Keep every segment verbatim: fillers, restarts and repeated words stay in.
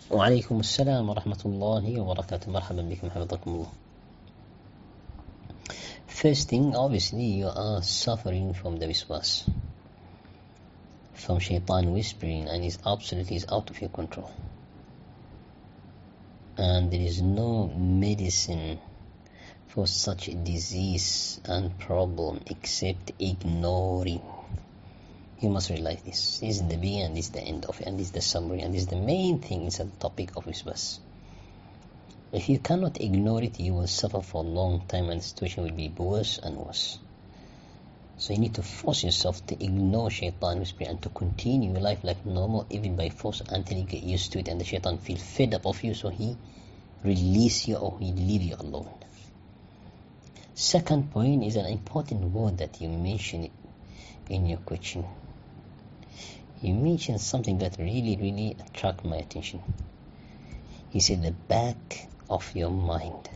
وعليكم السلام ورحمة الله وبركاته. مرحبا بكم حفظكم الله. First thing, obviously you are suffering from the waswas, from shaitan whispering, and is absolutely is out of your control. And there is no medicine for such a disease and problem except ignoring. You must realize this. This is the beginning and this is the end of it, and this is the summary, and this is the main thing inside the topic of waswas. If you cannot ignore it, you will suffer for a long time and the situation will be worse and worse. So you need to force yourself to ignore shaitan whispering and to continue your life like normal, even by force, until you get used to it and the shaitan feel fed up of you, so he release you or he leave you alone. Second point is an important word that you mentioned in your question. You mentioned something that really, really attracted my attention. He said the back of your mind.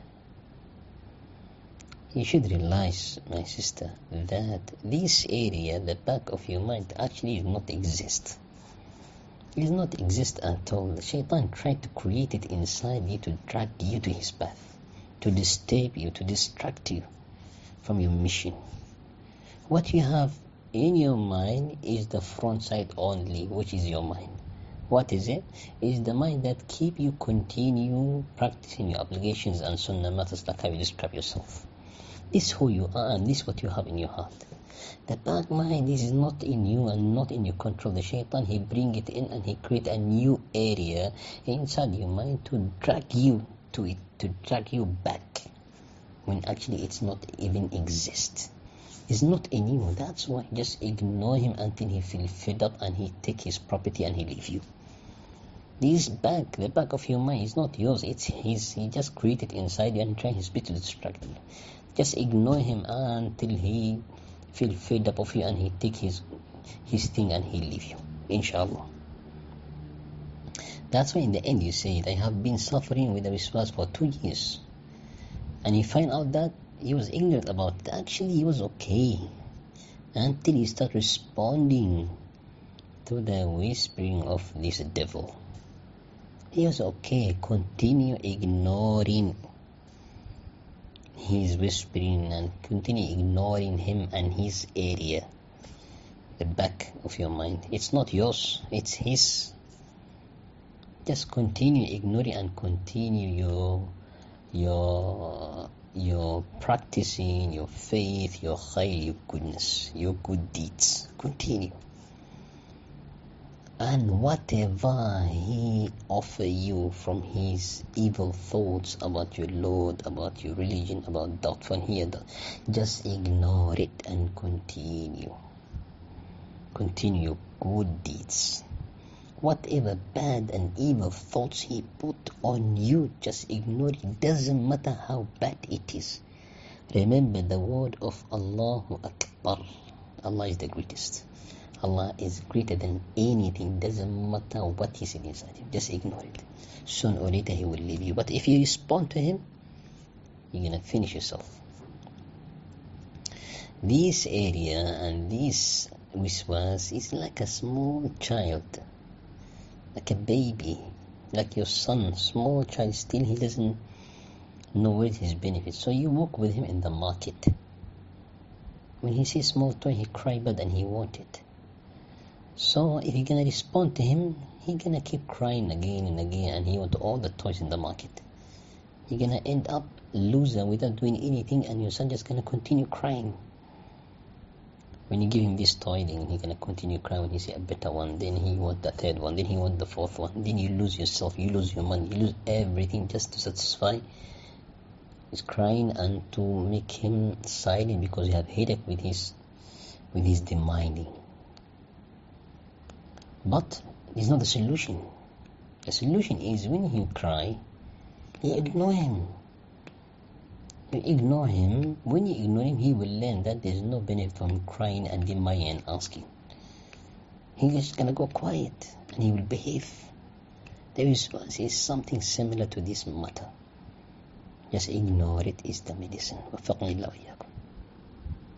You should realize, my sister, that this area, the back of your mind, actually does not exist. It does not exist at all. The shaitan tried to create it inside you to drag you to his path, to disturb you, to distract you from your mission. What you have in your mind is the front side only, which is your mind. What is it? It is the mind that keep you continue practicing your obligations and sunnah matters, like how you describe yourself. This is who you are and this is what you have in your heart. The back mind, this is not in you and not in your control. The shaitan, he bring it in and he create a new area inside your mind to drag you to it, to drag you back, when actually it's not even exist. It's not in you. That's why just ignore him until he feel fed up and he take his property and he leave you. This back, the back of your mind is not yours. It's his. He just created inside you and trying his best to distract you. Just ignore him until he feel fed up of you and he take his his thing and he leave you. Inshallah. That's why in the end you say, I have been suffering with the waswas for two years. And you find out that he was ignorant about it. Actually, he was okay until he start responding to the whispering of this devil. He was okay. Continue ignoring his whispering and continue ignoring him and his area, the back of your mind. It's not yours, it's his. Just continue ignoring and continue your your your practicing your faith, your khayr, your goodness, your good deeds. Continue. And whatever he offer you from his evil thoughts about your Lord, about your religion, about doubtful here, just ignore it and continue. Continue good deeds. Whatever bad and evil thoughts he put on you, just ignore it. Doesn't matter how bad it is. Remember the word of Allahu Akbar. Allah is the greatest. Allah is greater than anything. Doesn't matter what he said inside him. Just ignore it. Sooner or later he will leave you. But if you respond to him, you're going to finish yourself. This area and this waswas is like a small child, like a baby, like your son, small child. Still he doesn't know what his benefits. So you walk with him in the market. When he sees small toy, he cry bad and he want it. So if you're gonna respond to him, he's gonna keep crying again and again, and he want all the toys in the market. You're gonna end up loser without doing anything, and your son just gonna continue crying. When you give him this toy, then he's gonna continue crying. When he see a better one, then he want the third one, then he want the fourth one. Then you lose yourself, you lose your money, you lose everything just to satisfy his crying and to make him silent, because you have headache with his with his demanding. But it's not the solution. The solution is when you cry, you ignore him. You ignore him. When you ignore him, he will learn that there's no benefit from crying and demanding and asking. He's just gonna go quiet and he will behave. There is, is something similar to this matter. Just ignore it is the medicine. وفقني الله وإياكم.